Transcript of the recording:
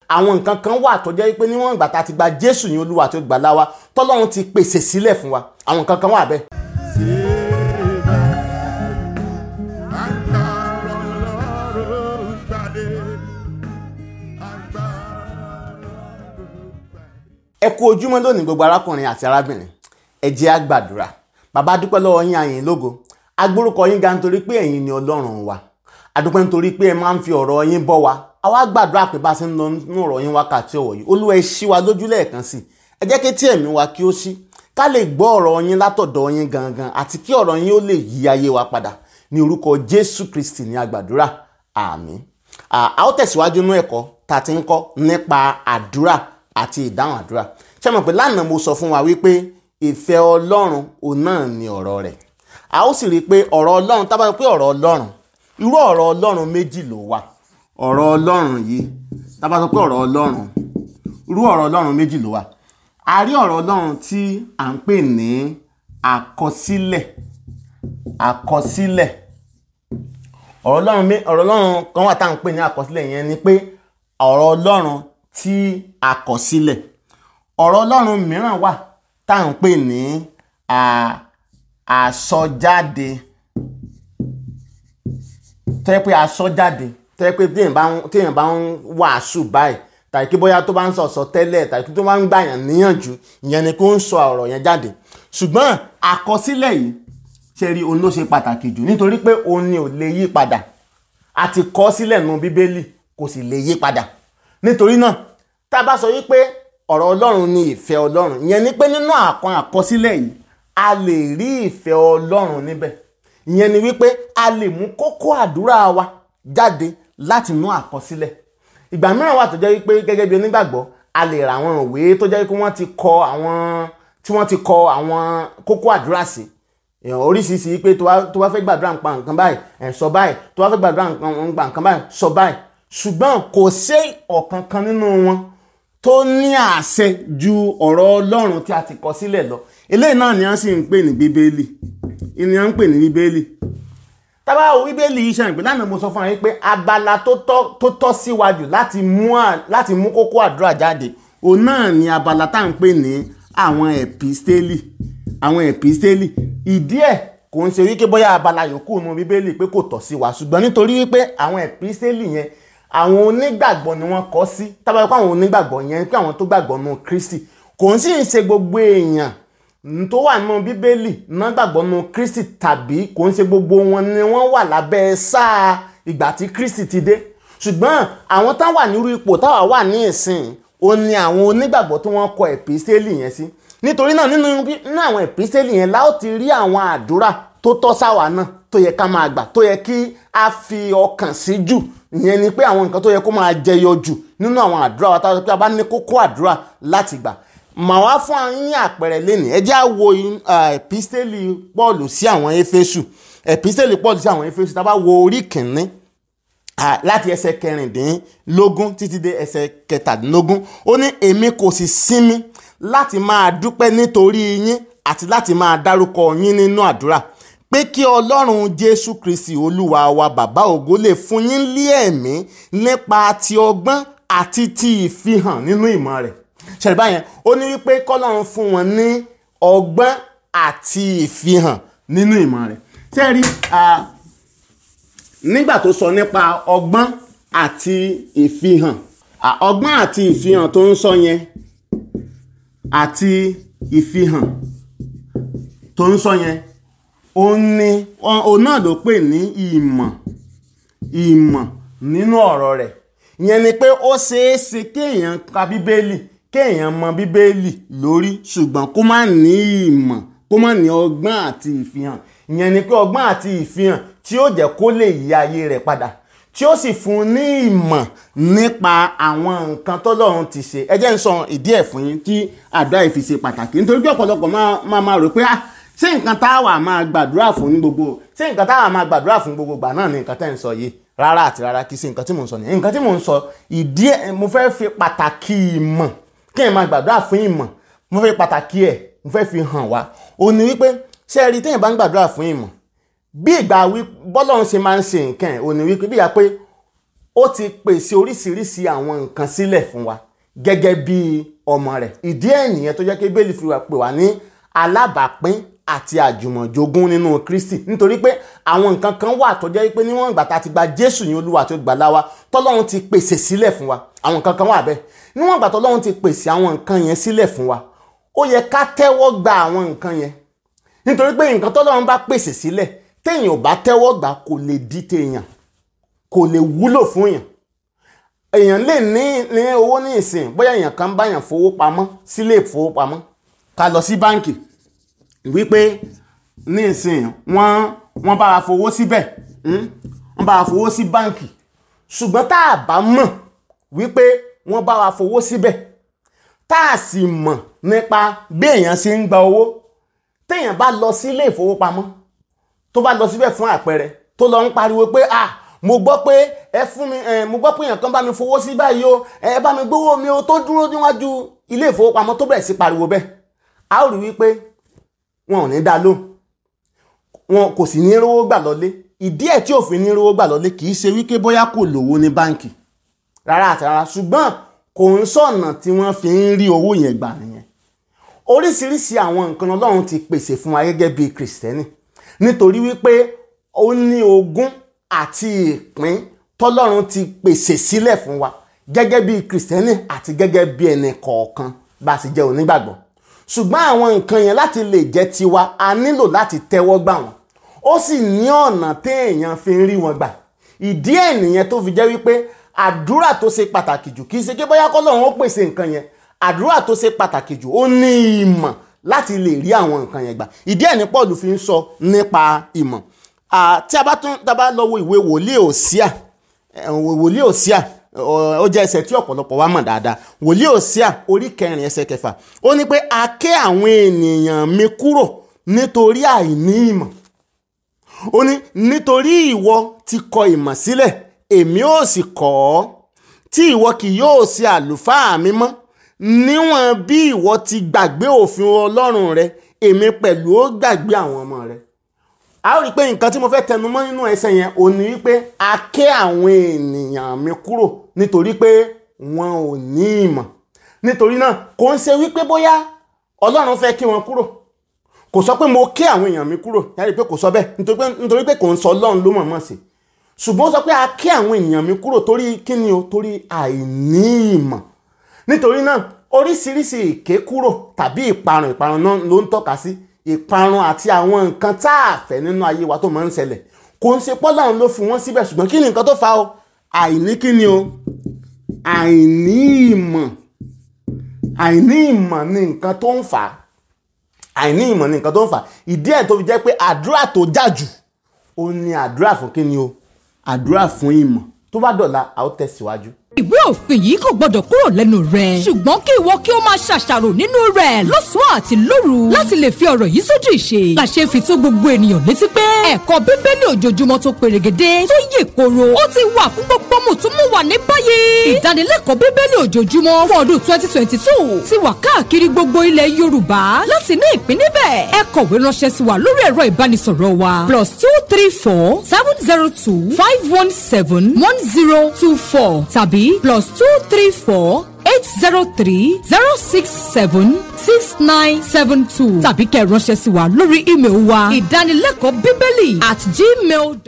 àwọn nǹkan kan wà tó jẹ́ pé níwọ̀n ìgbà tá a ti gba Jésù ní Olúwa àti olùgbàlà wa tọ́lọ́run ti pèsè sílẹ̀ fún wa àwọn nǹkan kan wà bẹ́ẹ̀. Ẹ kú ojúmọ́ lónìí gbogbo arákùnrin àti arábìnrin, ẹ jẹ́ á gbàdúrà. Bàbá dúpẹ́ lọ́wọ́ yín, àyìn lógo, agbórúkọ yín ga nítorí pé ẹ̀yin ni Ọlọ́run wa. Adúpẹ́ nítorí pé ẹ máa ń fi ọ̀rọ̀ yín bọ́ wa. Àwa gbàdúrà pé bá a ṣe ń lọ nínú ọ̀rọ̀ yín wákàtí ọ̀wọ̀ yìí, Olúwa ẹ ṣí wa lójú lẹ́ẹ̀kan sí. Ẹ jẹ́ kí tí ẹ̀mí wa kí ó ṣí, ká lè gbọ́ ọ̀rọ̀ yín látọ̀dọ̀ yín gangan àti kí ọ̀rọ̀ yín ó lè yí ayé wa padà. Ní orúkọ Jésù Kristi ní agbàdúrà, àmín. A ó tẹ̀síwájú nínú ẹ̀kọ́ tá a ti ń kọ́ nípa àdúrà àti ìdáhùn àdúrà. Ṣé mọ̀ pé lánàá mo sọ fún wa wípé ìfẹ́ Ọlọ́run òun náà ni ọ̀rọ̀ rẹ̀. A ó sì rí i pé ọ̀rọ̀ Ọlọ́run, tá bá sọ pé ọ̀rọ̀ Ọlọ́run, irú ọ̀rọ̀ Ọlọ́run méjì ló wà. Ọ̀rọ̀ Ọlọ́run yìí, tá bá sọ pé ọ̀rọ̀ Ọlọ́run, irú ọ̀rọ̀ Ọlọ́run méjì ló wà. A rí ọ̀rọ̀ Ọlọ́run tí à ń pè ní àkọsílẹ̀. Àkọsílẹ̀. Ọ̀rọ̀ Ọlọ́run kan wà tá à ń pè ní àkọsílẹ̀, yẹn ni pé ọ̀rọ̀ Ọlọ́run tí a kọ sílẹ̀. Ọ̀rọ̀ Ọlọ́run mìíràn wà tá à ń pè ní àsọjáde. Tó yẹ pé àsọjáde, tó yẹ pé téèyàn bá ń wàásù báyìí, tàbí kí bóyá tó bá ń sọ̀sọ̀ tẹ́lẹ̀, tàbí tó bá ń gbàyàn níyànjú, ìyẹn ni kó ń sọ ọ̀rọ̀ yẹn jáde. Ṣùgbọ́n àkọsílẹ̀ yìí ṣe rí òun ló ṣe pàtàkì jù, nítorí pé òun ni ò lè yí padà. A ti kọ sílẹ̀ nínú Bíbélì, kò sì lè yí padà. Nítorí náà, tá a bá sọ wípé ọ̀rọ̀ Ọlọ́run ni ìfẹ́ Ọlọ́run, ìyẹn ni pé nínú àkọsílẹ̀ yìí a lè rí ìfẹ́ Ọlọ́run níbẹ̀. Ìyẹn ni wípé a lè mú kókó àdúrà wa jáde láti inú àkọsílẹ̀. Ìgbà mìíràn wà tó jẹ́ wípé gẹ́gẹ́ bí onígbàgbọ́ a lè ra àwọn ìwé tó jẹ́ wípé wọ́n ti kọ àwọn kókó àdúrà sí. Oríṣiríṣi pé tó bá fẹ́ gbàdúrà nípa nǹkan báyìí sọ báyìí, tó bá fẹ́ gbàdúrà nípa nǹkan báyìí sọ báyìí. Ṣùgbọ́n kò sí ọ̀kankan nínú wọn tó ní àṣẹ ju ọ̀rọ̀ Ọlọ́run tí a ti kọ sílẹ̀ lọ. Eléyìí náà ni a sì ń pè ní Bíbélì. Ìní a ń pè ní Bíbélì. Tá bá wo Bíbélì yìí ṣàǹpẹ́ lánàá mo sọ fún yín pé abala tó tọ́ síwájú láti mú kókó àdúrà jáde, òun náà ni abala tá à ń pè ní àwọn ẹ̀písítélì. Àwọn ẹ̀písítélì. Ìdí ẹ̀ kò ń ṣe wípé bóyá abala yòókù nínú Bíbélì pé kò tọ́ sí wa, ṣùgbọ́n nítorí wípé àwọn ẹ̀písítélì yẹn àwọn onígbàgbọ́ ni wọ́n kọ sí. Tá bá wípé àwọn onígbàgbọ́ yẹn pé àwọn tó gbàgbọ́ nínú Kristi, kò ń sì ń ṣe gbogbo èèyàn tó wà nínú Bíbélì náà gbàgbọ́ nínú Kristi, tàbí kò ń ṣe gbogbo wọn ni wọ́n wà lábẹ́ sáà ìgbà tí Kristi ti dé. Ṣùgbọ́n àwọn tá wà nírú ipò táwa wà ní ìsìn, ó ní àwọn onígbàgbọ́ tí wọ́n kọ ẹ̀písítélì yẹn sí. Nítorí náà nínú àwọn ẹ̀písítélì yẹn la ó ti rí àwọn àdúrà tó tọ́ sáwa náà tó yẹ ká máa gbà, tó yẹ kí a fi ọkàn sí jù. Ìyẹn ni pé àwọn nǹkan tó yẹ kó máa jẹyọ jù nínú àwọn àdúrà wa, tá a bá ní kókó àdúrà láti gbà. Màá wá fún yín àpẹẹrẹ lénìí. Ẹ jẹ́ á wo ẹ̀písítélì Pọ́ọ̀lù sí àwọn Éfésù. Ẹ̀písítélì Pọ́ọ̀lù sí àwọn Éfésù, tá a bá wo orí kìíní láti ẹsẹ̀ 16 títí dé ẹsẹ̀ 17, ó ní èmi kò sì sinmi láti máa dúpẹ́ nítorí yín àti láti máa dárúkọ yín nínú àdúrà, pé kí Ọlọ́run Jésù Kristi Olúwa wa Bàbá ògo lè fún yín lé ẹ̀mí nípa ti ọgbọ́n àti ti ìfihàn nínú ìmọ̀ rẹ̀. Ṣẹ̀rí báyẹn, ó ní wípé k'Ọlọ́run fún wọn ní ọgbọ́n àti ìfihàn nínú ìmọ̀ rẹ̀. Ṣẹ̀rí nígbà tó sọ nípa ọgbọ́n àti ìfihàn, ọgbọ́n àti ìfihàn tó ń sọ yẹn àti ìfihàn tó ń sọ yẹn, òun náà ló pè ní ìmọ̀ nínú ọ̀rọ̀ rẹ̀. Ìyẹn ni pé ó ṣeé ṣe kéèyàn ka Bíbélì, kéèyàn mọ Bíbélì lórí, ṣùgbọ́n kó má ní ìmọ̀, kó má ní ọgbọ́n àti ìfihàn. Ìyẹn ni pé ọgbọ́n àti ìfihàn tí ó jẹ́ kó lè yí ayé rẹ̀ padà, tí ó sì fún un ní ìmọ̀ nípa àwọn nǹkan tọ́lọ́run ti ṣe. Ẹ jẹ́ n sọ ìdí ẹ̀ fún yín tí àdúrà yìí fi ṣe pàtàkì. Nítorí pé ọ̀pọ̀lọpọ̀ máa rò pé ṣé nǹkan táwa máa gbàdúrà fún ní gbogbo ìgbà náà ni nǹkan tẹ́ ń sọ yìí. Rárá àti rárá, kì í ṣe nǹkan tí mò ń sọ nìyẹn. Nǹkan tí mò ń sọ ìdí ẹ̀, mo fẹ́ fi pàtàkì ìmọ̀, kí ẹ máa gbàdúrà fún ìmọ̀, mo fẹ́ pàtàkì ẹ̀, mo fẹ́ fi hàn wá. Ó ní wípé ṣé ẹ rí téèyàn bá ń gbàdúrà fún ìmọ̀, bí ìgbà bọ́lọ́run ṣe máa ń ṣe nǹkan ẹ̀, ó ní wípé bí ìgbà pé ó ti pèsè oríṣiríṣi àwọn nǹkan sílẹ̀ fún wa gẹ́gẹ́ bí ọmọ rẹ̀. ìdí ẹ̀ nìyẹn tó jẹ́ kí Bíbélì fi pè wá ní alábàápín àti àjùmọ̀jogún nínú Kristi, nítorí pé àwọn nǹkan kan wà tó jẹ́ pé níwọ̀n ìgbà tá a ti gba Jésù ní Olúwa àti olùgbàlà wa tọ́lọ́run ti pèsè sílẹ̀ fún wa. àwọn nǹkan kan wà bẹ́ẹ̀, níwọ̀n ìgbà tọ́lọ́run ti pèsè àwọn nǹkan yẹn sílẹ̀ fún wa, ó yẹ ká tẹ́wọ́ gba àwọn nǹkan yẹn, nítorí pé nǹkan tọ́lọ́run bá pèsè sílẹ̀ téèyàn ò bá tẹ́wọ́ gbà kò lè di téèyàn, kò lè wúlò fún èèyàn. èèyàn lè ní owó ní ìsìn, bóyá èèyàn kan bá yàn fowó pamọ́ sílé ìfowópamọ́, ká lọ sí báǹkì wípé ní ìsìn wọ́n bá wa fowó síbẹ̀, wọ́n bá wa fowó sí báǹkì, ṣùgbọ́n tá a bá mọ̀ wípé wọ́n bá wa fowó síbẹ̀, tá a sì mọ̀ nípa bí èèyàn ṣe ń gba owó, téèyàn bá lọ sílé ìfowópamọ́ tó bá lọ síbẹ̀ fún àpẹẹrẹ tó lọ ń pariwo pé mo gbọ́ pé mo gbọ́ pé èèyàn kan bá mi fowó sí báyìí o, ẹ bá mi gbówó mi o, tó dúró níwájú ilé ìfowópamọ́ tó bẹ̀rẹ̀ sí pariwo bẹ́ẹ̀, a ó rí wípé wọn ò ní dá lóhùn, wọn kò sì ní rówó gbà lọlé. ìdí ẹ̀ tí ò fi ní rówó gbà lọlé kì í ṣe wípé bóyá kò lówó ní báǹkì rárá àti rárá, ṣùgbọ́n kò ń sọ̀nà tí wọ́n fi ń rí owó yẹn gbà nìyẹn. oríṣiríṣi àwọn nǹkan Ọlọ́run ti pèsè fún wa gẹ́gẹ́ bí Kristẹni, nítorí wípé ó ní ogún àti ìpín tọ́lọ́run ti pèsè sílẹ̀ fún wa gẹ́gẹ́ bí Kristẹni àti gẹ́gẹ́ bí ẹnì kọ̀ọ̀kan bá sì jẹ́ onígbàgbọ́. ṣùgbọ́n àwọn nǹkan yẹn láti lè jẹ́ tiwa, a nílò láti tẹ́wọ́ gbà wọ́n, ó sì ní ọ̀nà téèyàn fi ń rí wọn gbà. ìdí ẹ̀ nìyẹn tó fi jẹ́ wípé àdúrà tó ṣe pàtàkì jù kì í ṣe pé bóyá k'Ọlọ́run ó pèsè nǹkan yẹn, àdúrà tó ṣe pàtàkì jù ó ní ìmọ̀ láti lè rí àwọn nǹkan yẹn gbà. ìdí ẹ̀ ní Paul fi ń sọ nípa ìmọ̀. tí a bá lọ wo ìwé wòlíì Òsíà, ó jẹ́ ẹsẹ̀ tí ọ̀pọ̀lọpọ̀ wa mọ̀ dáadáa. wòlíì Òsíà orí 4 ẹsẹ̀ 6, ó ní pé a ké àwọn ènìyàn mi kúrò nítorí àìní ìmọ̀. ó ní nítorí ìwọ ti kọ ìmọ̀ sílẹ̀, èmi ó sì kọ́ ọ́, tí ìwọ kì yóò ṣe àlùfáà mi mọ́. níwọ̀n bí ìwọ ti gbàgbé òfin Ọlọ́run rẹ, èmi pẹ̀lú ó gbàgbé àwọn ọmọ rẹ. a ó rí i pé nǹkan tí mo fẹ́ tẹnu mọ́ nínú ẹsẹ̀ yẹn ò ní wípé a ké àwọn ènìyàn mi kúrò nítorí pé wọn ò ní ìmọ̀. nítorí náà kò ń ṣe wípé bóyá Ọlọ́run fẹ́ kí wọn kúrò, kò sọ pé mo ké àwọn èèyàn mi kúrò, yàrá pé kò sọ bẹ́ẹ̀ nítorí pé kò ń sọ Ọlọ́run ló mọ̀ọ́mọ̀ sí, ṣùgbọ́n ó sọ pé a ké àwọn èèyàn mi kúrò torí kíni o, torí àìní ìmọ̀. nítorí náà oríṣiríṣi ìké kúrò tàbí ìparun náà ló ń tọ́ka sí ìparun àti àwọn nǹkan tá a fẹ́ nínú ayé wa tó máa ń ṣẹlẹ̀. kò ń ṣe pọ́lọ́run ló fi wọ́n síbẹ̀, ṣùgbọ́n kí ni nǹkan tó fà o? àìní kíni o? àìní ìmọ̀. àìní ìmọ̀ ni nǹkan tó ń fà á. àìní ìmọ̀ ni nǹkan tó ń fà á. ìdí ẹ̀ tó fi jẹ́ pé àdúrà tó jà jù ó ní àdúrà fún kíni o? àdúrà fún ìmọ̀. tó bá dọ̀la a ó tẹ̀síwájú. ìwé òfin yìí kò gbọdọ̀ kúrò lẹ́nu rẹ̀, ṣùgbọ́n kí ìwọ kí ó máa ṣàṣàrò nínú rẹ̀ lọ́sàn-án àti lóru láti lè fi ọ̀rọ̀ yìí sójú ìṣe. làṣẹ fi tó gbogbo ènìyàn létí pé ẹ̀kọ́ Bíbélì ojoojúmọ́ tó perégedé tó yè koro ó ti wà fún gbogbo mùtúmùwà ní báyìí. ìdánilẹ́kọ̀ọ́ Bíbélì ojoojúmọ́ fún ọdún 2022 ti wà káàkiri gbogbo ilẹ̀ Yorùbá. láti ní ìpín níbẹ̀ ẹ kọ̀wé ránṣẹ́ sí wa lórí ẹ̀rọ ìbánisọ̀rọ̀ wa +234 702 517 1024 tàbí +234 803 067 6972 tàbí kẹ́ ránṣẹ́ sí wa lórí ímeèlì wa ìdánilẹ́kọ̀ọ́ bíbélì @gmail.com.